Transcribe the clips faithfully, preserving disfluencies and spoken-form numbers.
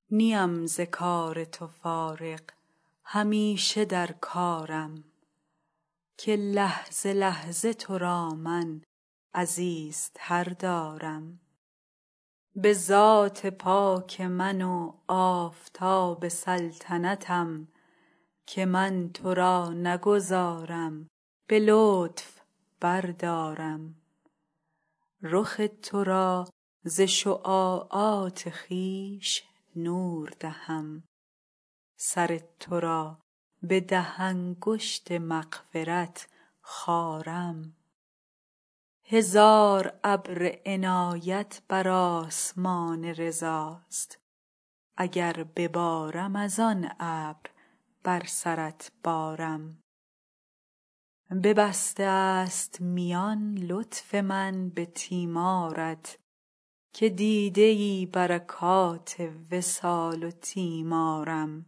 نیم ز کار تو فارغ همیشه در کارم، که لحظه لحظه تو را من عزیزتر دارم. به ذات پاک من و آفتاب سلطنتم، که من تو را نگذارم به لطف بردارم. رخ تو را ز شعاعات خویش نور دهم، سر تو را به ده انگشت مغفرت خارم. هزار ابر عنایت بر آسمان رضاست، اگر ببارم از آن ابر بر سرت بارم. ببسته است میان لطف من به تیمارت، که دیده ای برکات وصال و تیمارم.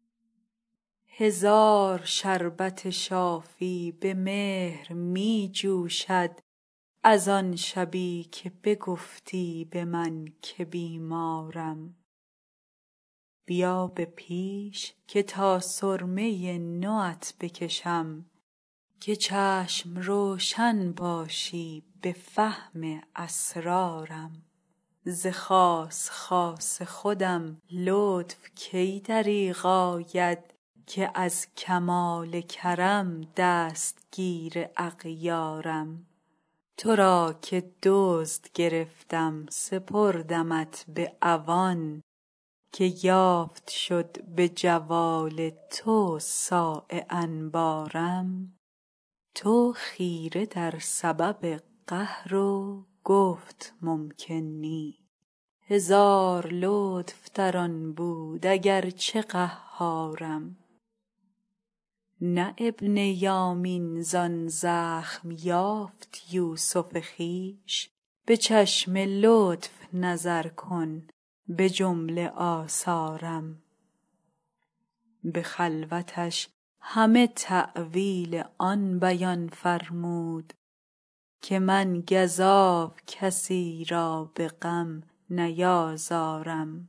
هزار شربت شافی به مهر می جوشد، از آن شبی که بگفتی به من که بیمارم. بیا به پیش که تا سرمه نوت بکشم، که چشم روشن باشی به فهم اسرارم. ز خاص خاص خودم لطف کی دریغ آید، که از کمال کرم دستگیر اغیارم. تو را که دزد گرفتم سپردمت به عوان، که یافت شد به جوال تو صاع انبارم. تو خیره در سبب قهر و گفت ممکن نی، هزار لطف در آن بود اگر چه قهارم. نه ابن یامین زان زخم یافت یوسف خویش، به چشم لطف نظر کن به جمله آثارم. به خلوتش همه تأویل آن بیان فرمود، که من گزاف کسی را به غم نیازارم.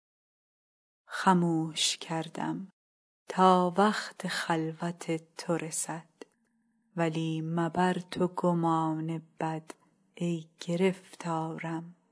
خموش کردم تا وقت خلوت تو رسد، ولی مبر تو گمان بد ای گرفتارم.